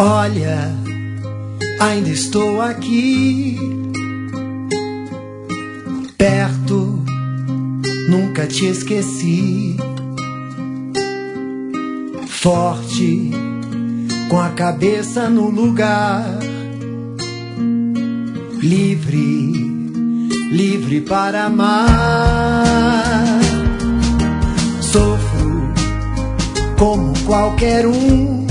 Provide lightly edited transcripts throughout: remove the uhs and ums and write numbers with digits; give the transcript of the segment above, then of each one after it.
Olha, ainda estou aqui, perto, nunca te esqueci. Forte, com a cabeça no lugar, livre, livre para amar. Sofro como qualquer um,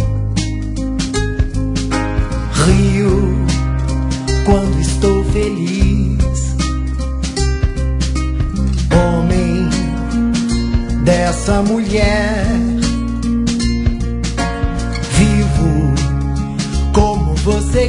rio quando estou feliz. Homem dessa mulher, vivo como você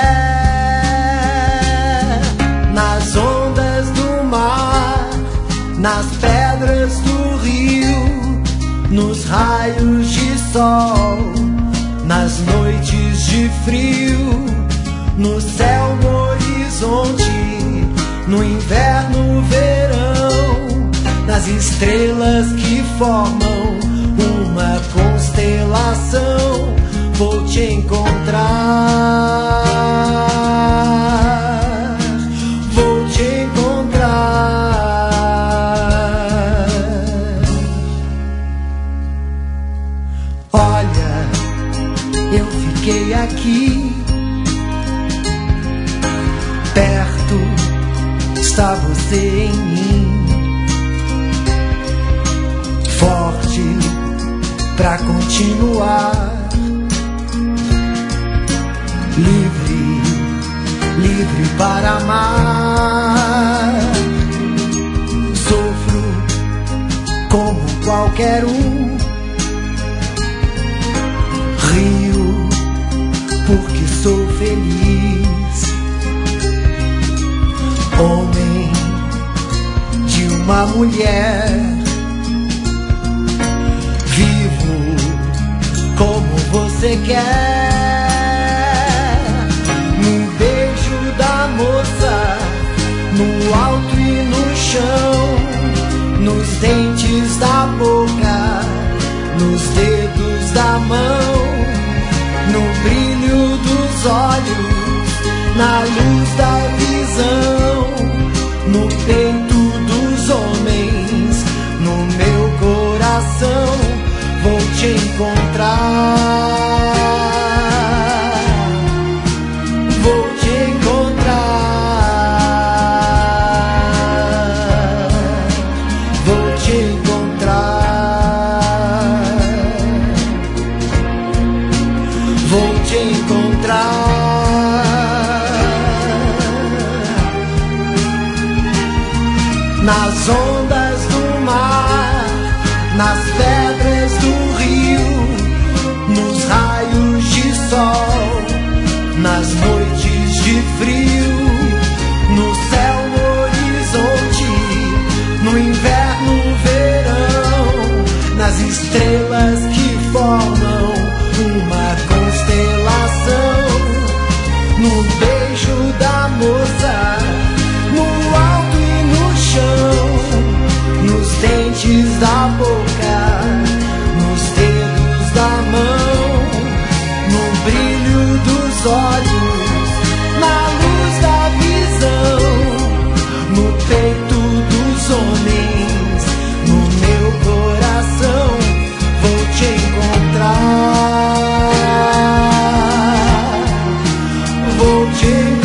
quer. Nas ondas do mar, nas pedras do rio, nos raios de sol, nas noites de frio, no céu, no horizonte, no inverno, verão, nas estrelas que formam uma constelação, vou te encontrar, vou te encontrar. Olha, eu fiquei aqui, perto está você em mim, forte pra continuar, livre, livre para amar. Sofro como qualquer um, rio porque sou feliz. Homem de uma mulher, vivo como você quer. No beijo da moça, no alto e no chão, nos dentes da boca, nos dedos da mão, no brilho dos olhos, na luz da visão, no peito dos homens, no meu coração, vou te encontrar, vou te encontrar, vou te encontrar, vou te encontrar. Nas ondas do mar, nas pedras do rio, nos raios de sol, nas noites de frio, no céu, no horizonte, no inverno, verão, nas estrelas que formam uma constelação, no beijo da moça, no alto e no chão, nos dentes da boca, nos dedos da mão, no brilho dos olhos, na luz da visão, no peito dos homens, no meu coração, vou te encontrar, vou te encontrar.